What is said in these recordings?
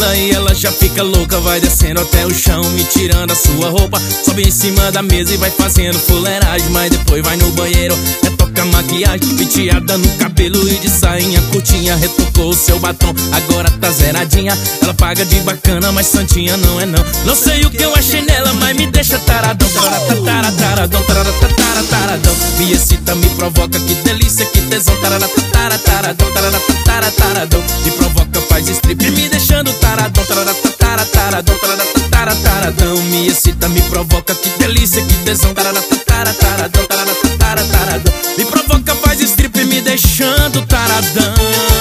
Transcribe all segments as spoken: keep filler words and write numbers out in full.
tequila e ela já fica louca. Vai descendo até o chão, me tirando a sua roupa. Sobe em cima da mesa e vai fazendo fuleiragem. Mas depois vai no banheiro, retoca a maquiagem. Penteada no cabelo e de sainha curtinha. Retocou o seu batom, agora tá zeradinha. Ela paga de bacana, mas santinha não é não. Não sei o que eu achei nela, mas me deixa taradão. Taradão, taradão, taradão. Me excita, me provoca, que delícia, que tesão. Taradão, taradão, taradão. Me provoca, faz strip, me deixando taradão. Taradão, taradão, taradão. Me excita, me provoca, que delícia, que tesão. Taradão, taradão, taradão. Me provoca, faz strip, me deixando taradão.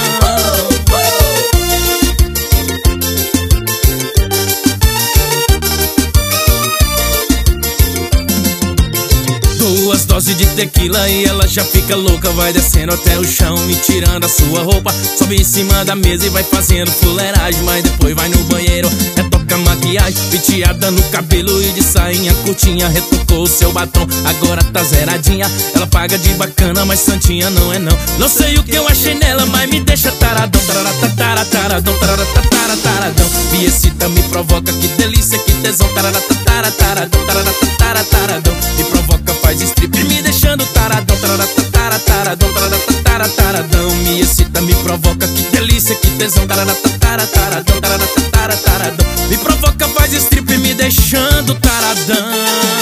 Duas doses de tequila e ela já fica louca. Vai descendo até o chão, me tirando a sua roupa. Sobe em cima da mesa e vai fazendo fuleiragem. Mas depois vai no banheiro, retoca a maquiagem. Penteada no cabelo e de sainha curtinha. Retocou o seu batom, agora tá zeradinha. Ela paga de bacana, mas santinha não é não. Não sei o que eu achei nela, mas me deixa taradão. Taradão, taradão, taradão. Me excita, me provoca, que delícia, que tesão. Taradão, taradão, taradão. Me provoca, faz strip, me deixando taradão. Taradão, taradão, taradão. Me excita, me provoca, que delícia, que tesão. Taradão, taradão, taradão. Me provoca, faz strip, me deixando taradão.